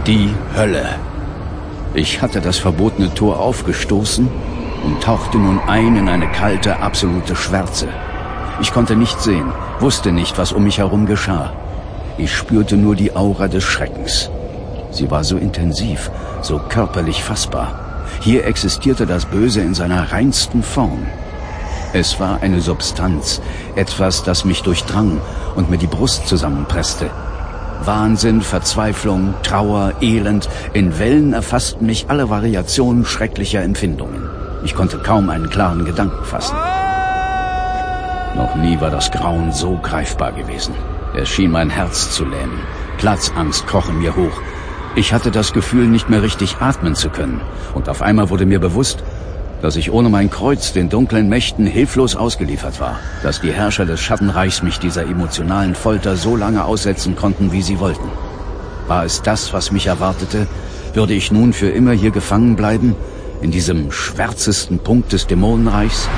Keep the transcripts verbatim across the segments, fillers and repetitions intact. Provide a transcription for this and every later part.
Die Hölle. Ich hatte das verbotene Tor aufgestoßen und tauchte nun ein in eine kalte, absolute Schwärze. Ich konnte nichts sehen, wusste nicht, was um mich herum geschah. Ich spürte nur die Aura des Schreckens. Sie war so intensiv, so körperlich fassbar. Hier existierte das Böse in seiner reinsten Form. Es war eine Substanz, etwas, das mich durchdrang und mir die Brust zusammenpresste. Wahnsinn, Verzweiflung, Trauer, Elend, in Wellen erfassten mich alle Variationen schrecklicher Empfindungen. Ich konnte kaum einen klaren Gedanken fassen. Noch nie war das Grauen so greifbar gewesen. Es schien mein Herz zu lähmen. Platzangst kroch in mir hoch. Ich hatte das Gefühl, nicht mehr richtig atmen zu können. Und auf einmal wurde mir bewusst, dass ich ohne mein Kreuz den dunklen Mächten hilflos ausgeliefert war. Dass die Herrscher des Schattenreichs mich dieser emotionalen Folter so lange aussetzen konnten, wie sie wollten. War es das, was mich erwartete? Würde ich nun für immer hier gefangen bleiben? In diesem schwärzesten Punkt des Dämonenreichs?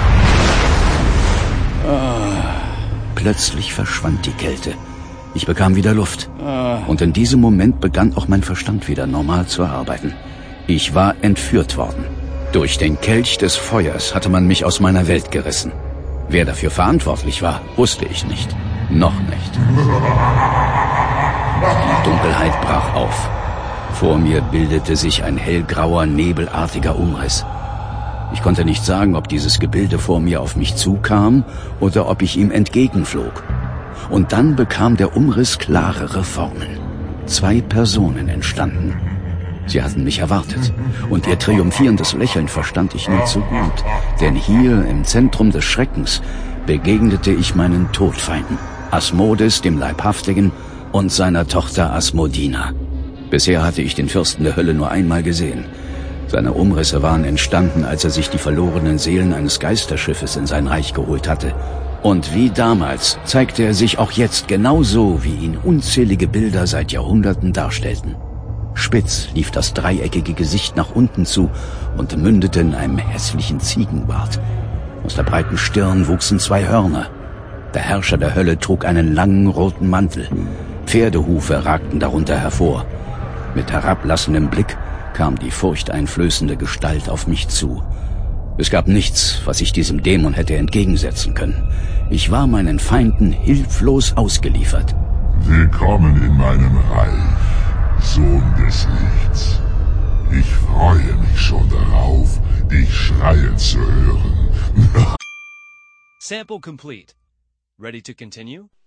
Plötzlich verschwand die Kälte. Ich bekam wieder Luft. Und in diesem Moment begann auch mein Verstand wieder normal zu arbeiten. Ich war entführt worden. Durch den Kelch des Feuers hatte man mich aus meiner Welt gerissen. Wer dafür verantwortlich war, wusste ich nicht. Noch nicht. Die Dunkelheit brach auf. Vor mir bildete sich ein hellgrauer, nebelartiger Umriss. Ich konnte nicht sagen, ob dieses Gebilde vor mir auf mich zukam oder ob ich ihm entgegenflog. Und dann bekam der Umriss klarere Formen. Zwei Personen entstanden. Sie hatten mich erwartet, und ihr triumphierendes Lächeln verstand ich nur zu gut, denn hier im Zentrum des Schreckens begegnete ich meinen Todfeinden, Asmodes, dem Leibhaftigen, und seiner Tochter Asmodina. Bisher hatte ich den Fürsten der Hölle nur einmal gesehen. Seine Umrisse waren entstanden, als er sich die verlorenen Seelen eines Geisterschiffes in sein Reich geholt hatte. Und wie damals zeigte er sich auch jetzt genauso, wie ihn unzählige Bilder seit Jahrhunderten darstellten. Spitz lief das dreieckige Gesicht nach unten zu und mündete in einem hässlichen Ziegenbart. Aus der breiten Stirn wuchsen zwei Hörner. Der Herrscher der Hölle trug einen langen roten Mantel. Pferdehufe ragten darunter hervor. Mit herablassendem Blick kam die furchteinflößende Gestalt auf mich zu. Es gab nichts, was ich diesem Dämon hätte entgegensetzen können. Ich war meinen Feinden hilflos ausgeliefert. Willkommen in meinem Reich, Sohn des Lichts. Ich freue mich schon darauf, dich schreien zu hören. Sample complete. Ready to continue?